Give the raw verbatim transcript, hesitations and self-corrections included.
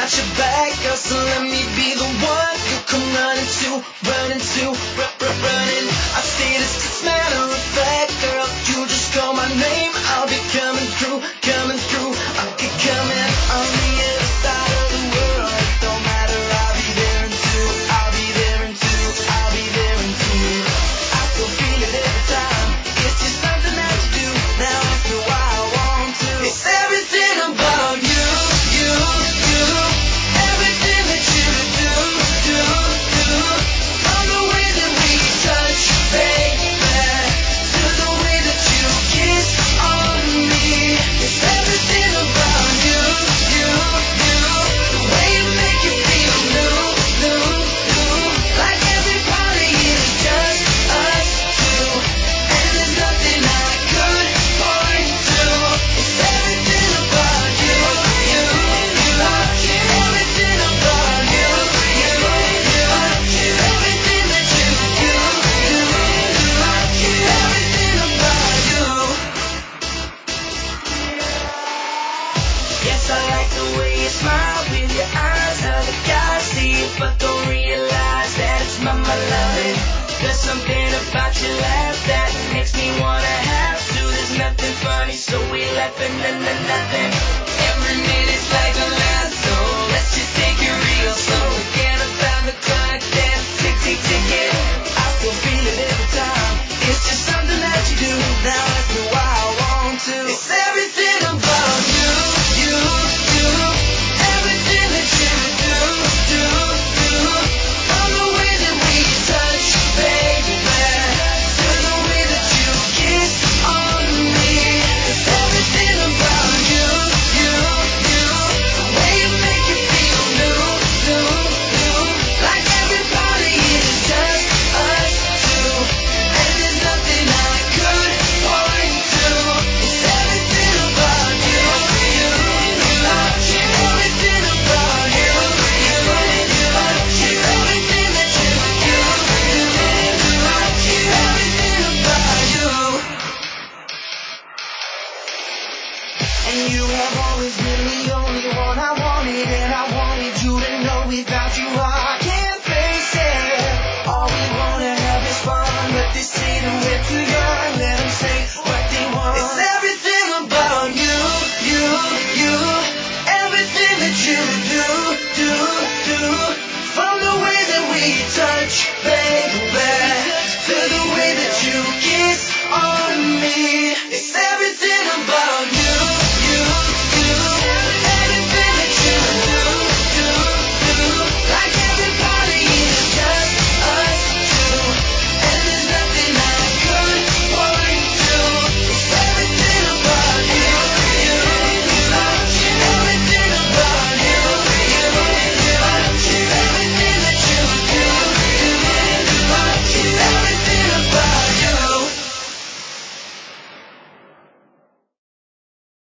got your back, girl, so let me be the one you come running to, running to, r- r- running. I say this just matter of fact, girl, you just call my name, I'll be coming through, coming through. I'll be coming on the other side of the world. It don't matter, I'll be there in two, I'll be there in two, I'll be there in two. I still feel it every time. It's just something that you do. Now ask me why I want to. It's everything about you, you, you. Everything that you do, do, do. From the way that we touch, baby, to the way that you kiss on me. It's everything about you, you, you. The way you make you feel new, new, new. Like every party is just us two. And there's nothing I could point to. It's everything about you, you, you. Everything about you, you, you. Everything that you do, do, do. Everything about you. Yes, I like the way you smile with your eyes. Other guys see it but don't realize that it's my, my loving. There's something about your laugh that makes me wanna have to. There's nothing funny, so we laughing and then nothing. Every minute's like the last, so let's just take it real slow. Forget about the clock, dance, tick, tick, tick it. I still feel it every time. It's just something that you do. Now ask me why I want to. It's